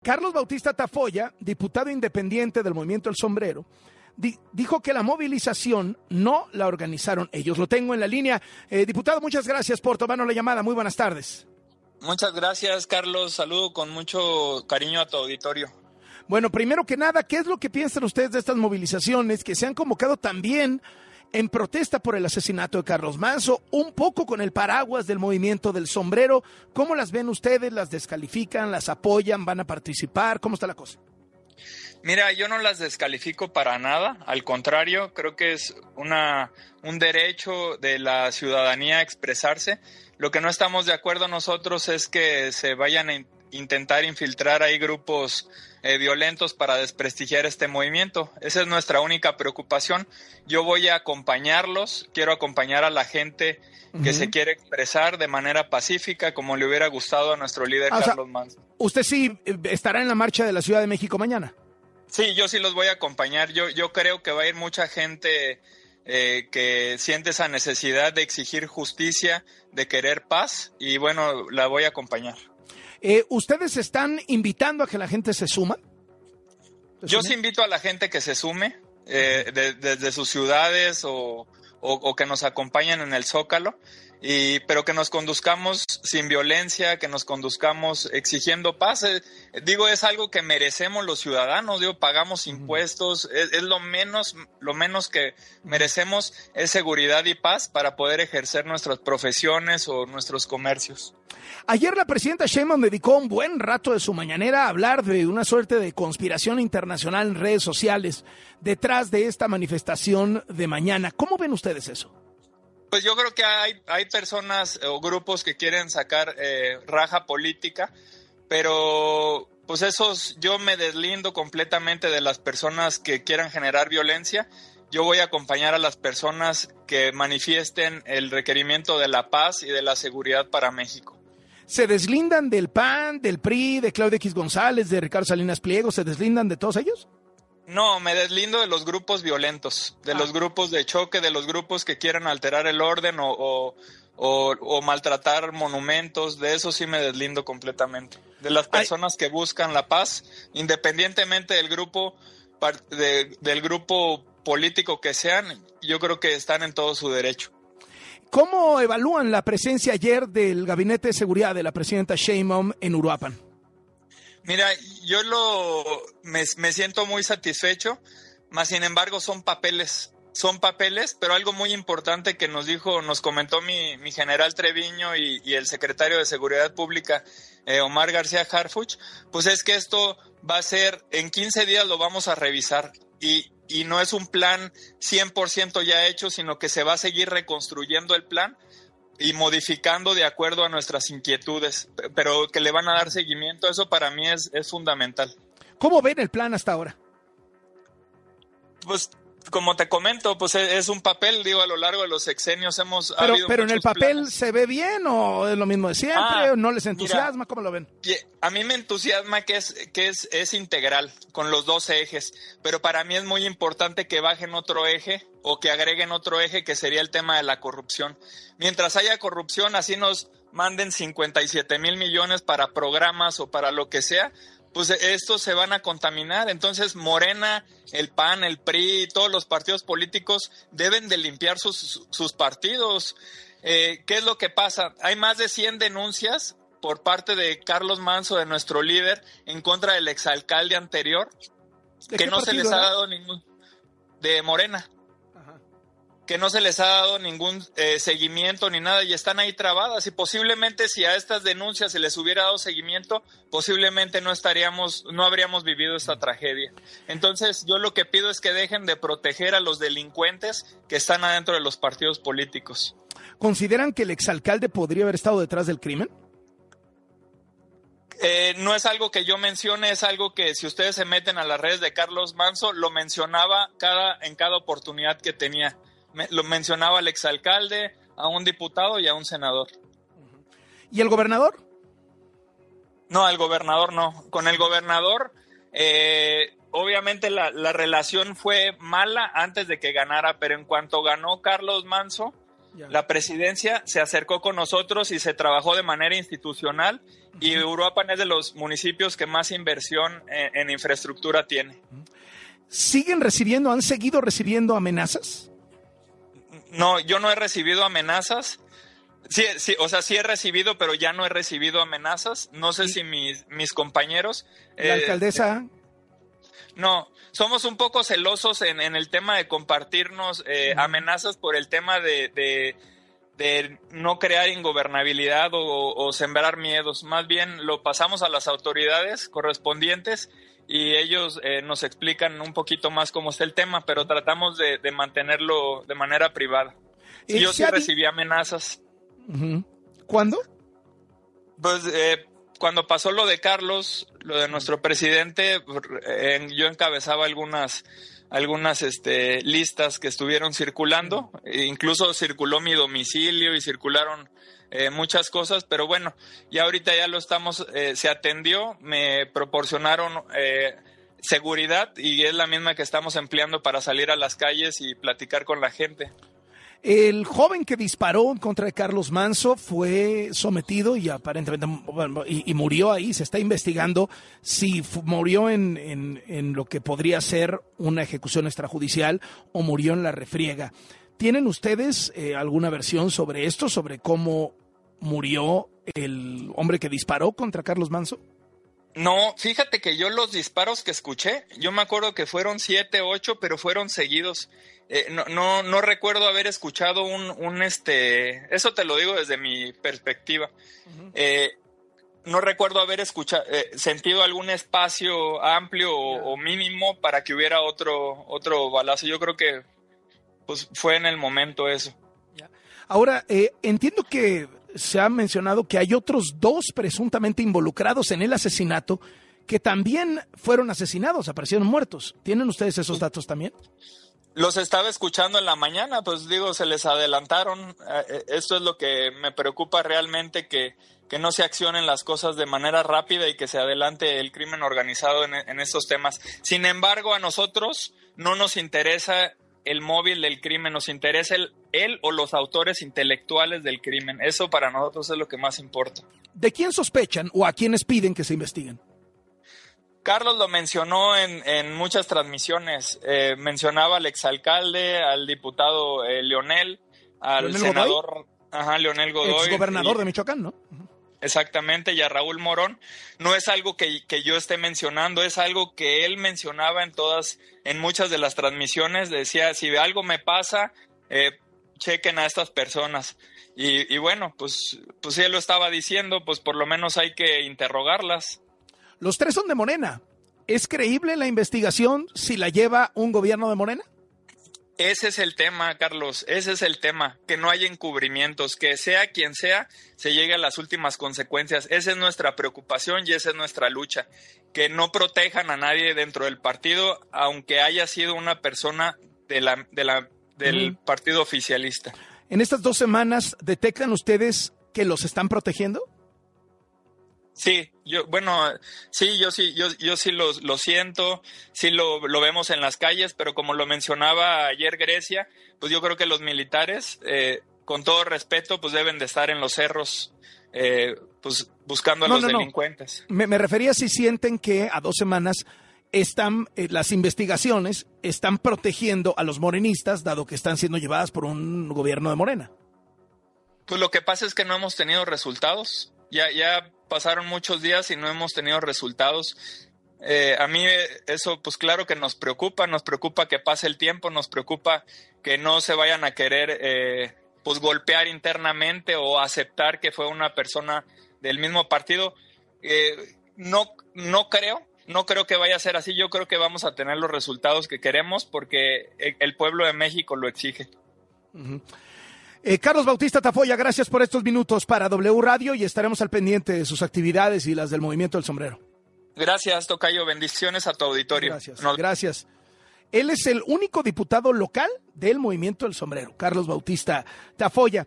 Carlos Bautista Tafolla, diputado independiente del Movimiento El Sombrero, dijo que la movilización no la organizaron ellos. Lo tengo en la línea. Diputado, muchas gracias por tomarnos la llamada. Muy buenas tardes. Muchas gracias, Carlos. Saludo con mucho cariño a tu auditorio. Bueno, primero que nada, ¿qué es lo que piensan ustedes de estas movilizaciones que se han convocado también en protesta por el asesinato de Carlos Manso, un poco con el paraguas del Movimiento del Sombrero? ¿Cómo las ven ustedes? ¿Las descalifican? ¿Las apoyan? ¿Van a participar? ¿Cómo está la cosa? Mira, yo no las descalifico para nada, al contrario, creo que es un derecho de la ciudadanía a expresarse. Lo que no estamos de acuerdo nosotros es que se vayan a intentar infiltrar ahí grupos violentos para desprestigiar este movimiento. Esa es nuestra única preocupación. Yo voy a acompañarlos, quiero acompañar a la gente que se quiere expresar de manera pacífica, como le hubiera gustado a nuestro líder Carlos Manso. ¿Usted sí estará en la marcha de la Ciudad de México mañana? Sí, yo sí los voy a acompañar. Yo creo que va a ir mucha gente que siente esa necesidad de exigir justicia, de querer paz, y bueno, la voy a acompañar. ¿Ustedes están invitando a que la gente se suma? Yo sí invito a la gente que se sume desde sus ciudades o que nos acompañen en el Zócalo, pero que nos conduzcamos sin violencia, que nos conduzcamos exigiendo paz. Es algo que merecemos los ciudadanos, pagamos impuestos, es lo menos que merecemos es seguridad y paz para poder ejercer nuestras profesiones o nuestros comercios. Ayer la presidenta Sheinbaum dedicó un buen rato de su mañanera a hablar de una suerte de conspiración internacional en redes sociales detrás de esta manifestación de mañana. ¿Cómo ven ustedes eso? Pues yo creo que hay personas o grupos que quieren sacar raja política, pero pues yo me deslindo completamente de las personas que quieran generar violencia. Yo voy a acompañar a las personas que manifiesten el requerimiento de la paz y de la seguridad para México. ¿Se deslindan del PAN, del PRI, de Claudia X González, de Ricardo Salinas Pliego? ¿Se deslindan de todos ellos? No, me deslindo de los grupos violentos, de los grupos de choque, de los grupos que quieran alterar el orden o maltratar monumentos. De eso sí me deslindo completamente. De las personas que buscan la paz, independientemente del grupo político que sean, yo creo que están en todo su derecho. ¿Cómo evalúan la presencia ayer del Gabinete de Seguridad de la presidenta Sheinbaum en Uruapan? Mira, yo me siento muy satisfecho, mas sin embargo son papeles, pero algo muy importante que nos comentó mi general Treviño y el secretario de Seguridad Pública, Omar García Harfuch, pues es que esto va a ser, en 15 días lo vamos a revisar y no es un plan 100% ya hecho, sino que se va a seguir reconstruyendo el plan y modificando de acuerdo a nuestras inquietudes, pero que le van a dar seguimiento. Eso para mí es fundamental. ¿Cómo ven el plan hasta ahora? Pues como te comento, pues es un papel, a lo largo de los sexenios pero en el papel planes. ¿Se ve bien o es lo mismo de siempre? ¿O no les entusiasma? Mira, ¿cómo lo ven? A mí me entusiasma que es integral, con los dos ejes, pero para mí es muy importante que bajen otro eje o que agreguen otro eje, que sería el tema de la corrupción. Mientras haya corrupción, así nos manden 57,000 millones para programas o para lo que sea, pues estos se van a contaminar. Entonces Morena, el PAN, el PRI, todos los partidos políticos deben de limpiar sus partidos. ¿Qué es lo que pasa? Hay más de 100 denuncias por parte de Carlos Manso, de nuestro líder, en contra del exalcalde anterior, que no se les ha dado ningún... de Morena. Que no se les ha dado ningún seguimiento ni nada y están ahí trabadas, y posiblemente si a estas denuncias se les hubiera dado seguimiento, posiblemente no habríamos vivido esta tragedia. Entonces yo lo que pido es que dejen de proteger a los delincuentes que están adentro de los partidos políticos. ¿Consideran que el exalcalde podría haber estado detrás del crimen? No es algo que yo mencione, es algo que si ustedes se meten a las redes de Carlos Manso, lo mencionaba en cada oportunidad que tenía. Lo mencionaba al exalcalde, a un diputado y a un senador. ¿Y el gobernador? No, el gobernador no. Con el gobernador, obviamente la relación fue mala antes de que ganara, pero en cuanto ganó Carlos Manso, la presidencia se acercó con nosotros y se trabajó de manera institucional y Uruapan es de los municipios que más inversión en infraestructura tiene. ¿Han seguido recibiendo amenazas? No, yo no he recibido amenazas. Sí, o sea, sí he recibido, pero ya no he recibido amenazas. No sé si mis compañeros... ¿La alcaldesa? No, somos un poco celosos en el tema de compartirnos amenazas por el tema de no crear ingobernabilidad o sembrar miedos. Más bien lo pasamos a las autoridades correspondientes y ellos nos explican un poquito más cómo está el tema, pero tratamos de mantenerlo de manera privada. Yo sí recibí amenazas. ¿Cuándo? Pues cuando pasó lo de Carlos, lo de nuestro presidente, yo encabezaba algunas listas que estuvieron circulando, incluso circuló mi domicilio y circularon muchas cosas, pero bueno, ya ahorita ya lo estamos, se atendió, me proporcionaron seguridad y es la misma que estamos empleando para salir a las calles y platicar con la gente. El joven que disparó en contra de Carlos Manzo fue sometido y aparentemente y murió ahí. Se está investigando si murió en lo que podría ser una ejecución extrajudicial o murió en la refriega. ¿Tienen ustedes alguna versión sobre esto, sobre cómo murió el hombre que disparó contra Carlos Manzo? No, fíjate que yo los disparos que escuché, yo me acuerdo que fueron 7, 8, pero fueron seguidos. No recuerdo haber escuchado eso te lo digo desde mi perspectiva. No recuerdo haber sentido algún espacio amplio o mínimo para que hubiera otro balazo. Yo creo que pues fue en el momento eso. Ahora, entiendo que se ha mencionado que hay otros 2 presuntamente involucrados en el asesinato que también fueron asesinados, aparecieron muertos. ¿Tienen ustedes esos datos también? Los estaba escuchando en la mañana, pues digo, se les adelantaron. Esto es lo que me preocupa realmente, que no se accionen las cosas de manera rápida y que se adelante el crimen organizado en estos temas. Sin embargo, a nosotros no nos interesa el móvil del crimen, nos interesa él o los autores intelectuales del crimen. Eso para nosotros es lo que más importa. ¿De quién sospechan o a quiénes piden que se investiguen? Carlos lo mencionó en muchas transmisiones. Mencionaba al exalcalde, al diputado Leonel, al ¿Leonel senador Godoy? Leonel Godoy. Exgobernador de Michoacán, ¿no? Exactamente, y a Raúl Morón. No es algo que yo esté mencionando, es algo que él mencionaba en muchas de las transmisiones. Decía, si algo me pasa, chequen a estas personas. Y bueno, pues si él lo estaba diciendo, pues por lo menos hay que interrogarlas. Los 3 son de Morena. ¿Es creíble la investigación si la lleva un gobierno de Morena? Ese es el tema, Carlos, ese es el tema, que no haya encubrimientos, que sea quien sea, se llegue a las últimas consecuencias. Esa es nuestra preocupación y esa es nuestra lucha, que no protejan a nadie dentro del partido, aunque haya sido una persona del partido oficialista. En estas 2 semanas, ¿detectan ustedes que los están protegiendo? Sí, yo sí lo siento, sí lo vemos en las calles, pero como lo mencionaba ayer Grecia, pues yo creo que los militares, con todo respeto, pues deben de estar en los cerros, pues buscando a los delincuentes. Me refería si sienten que a 2 semanas las investigaciones están protegiendo a los morenistas, dado que están siendo llevadas por un gobierno de Morena. Pues lo que pasa es que no hemos tenido resultados. Ya pasaron muchos días y no hemos tenido resultados. A mí eso, pues claro que nos preocupa que pase el tiempo, nos preocupa que no se vayan a querer pues golpear internamente o aceptar que fue una persona del mismo partido. No creo que vaya a ser así. Yo creo que vamos a tener los resultados que queremos porque el pueblo de México lo exige. Uh-huh. Carlos Bautista Tafoya, gracias por estos minutos para W Radio y estaremos al pendiente de sus actividades y las del Movimiento del Sombrero. Gracias, tocayo. Bendiciones a tu auditorio. Gracias. Él es el único diputado local del Movimiento del Sombrero, Carlos Bautista Tafoya.